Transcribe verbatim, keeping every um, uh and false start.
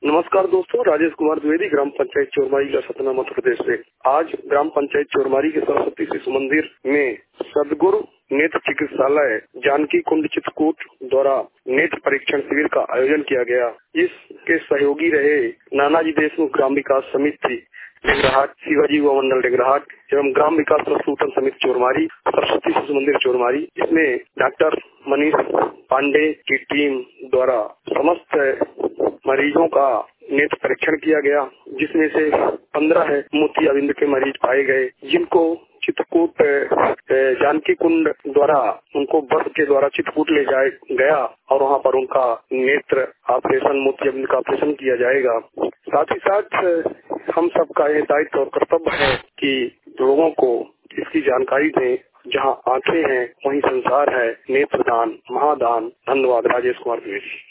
नमस्कार दोस्तों, राजेश कुमार द्विवेदी, ग्राम पंचायत चोरमारी का सतना मध्य प्रदेश से। आज ग्राम पंचायत चोरमारी के सरस्वती शिशु मंदिर में सदगुरु नेत्र चिकित्सालय जानकी कुंड चित्रकूट द्वारा नेत्र परीक्षण शिविर का आयोजन किया गया। इसके सहयोगी रहे नानाजी देशमुख ग्राम विकास समिति डेंगराहाट, शिवाजी युवा मंडल डेंगराहाट एवं ग्राम विकास प्रसूतन समिति चोरमारी, सरस्वती शिशु मंदिर चोरमारी। इसमें डॉक्टर मनीष पांडे की टीम द्वारा समस्त मरीजों का नेत्र परीक्षण किया गया, जिसमें से पंद्रह मोतियाबिंद के मरीज पाए गए, जिनको चित्रकूट जानकी कुंड द्वारा उनको बस के द्वारा चित्रकूट ले जाया गया और वहां पर उनका नेत्र ऑपरेशन मोतियाबिंद का ऑपरेशन किया जाएगा। साथ ही साथ हम सबका यह दायित्व और कर्तव्य है कि लोगों को इसकी जानकारी दें। जहां आंखें हैं वहीं संसार है। नेत्रदान महादान। धन्यवाद। राजेश कुमार द्विवेदी।